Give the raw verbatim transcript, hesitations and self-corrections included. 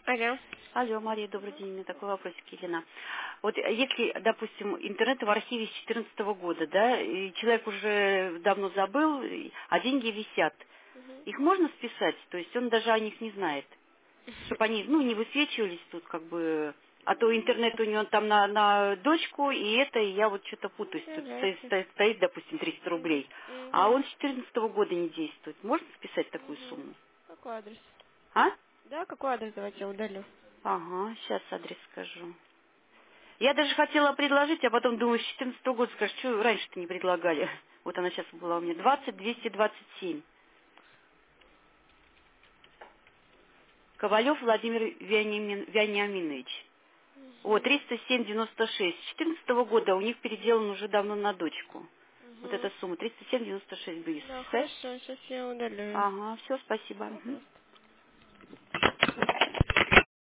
Алло. Алло, Мария, добрый день. У меня такой вопросик, Елена. Вот если, допустим, интернет в архиве с две тысячи четырнадцатого года, да, и человек уже давно забыл, и- а деньги висят, Мгм. их можно списать? То есть он даже о них не знает, чтобы они, ну, не высвечивались тут, как бы, а то интернет у него там на, на дочку, и это, и я вот что-то Ну, путаюсь. Тут стоит, давайте. стоит, стоит, допустим, триста М, рублей, м, а Да. он с две тысячи четырнадцатого года не действует. Можно списать такую Мгм. сумму? Какой адрес? А? Да, какой адрес? Давайте я удалю. Ага, сейчас адрес скажу. Я даже хотела предложить, а потом думаю, с две тысячи четырнадцатого года, скажешь, что раньше-то не предлагали. Вот она сейчас была у меня, двадцать двести двадцать семь. Ковалев Владимир Вениамин- Вениаминович. Вот, Мгм. триста семь девяносто шесть. С две тысячи четырнадцатого года у них переделан уже давно на дочку. Вот эта Мгм. сумма, триста семь девяносто шесть будет Да, списать? хорошо, сейчас я удалю. Ага, все, спасибо. Мгм. Пожалуйста.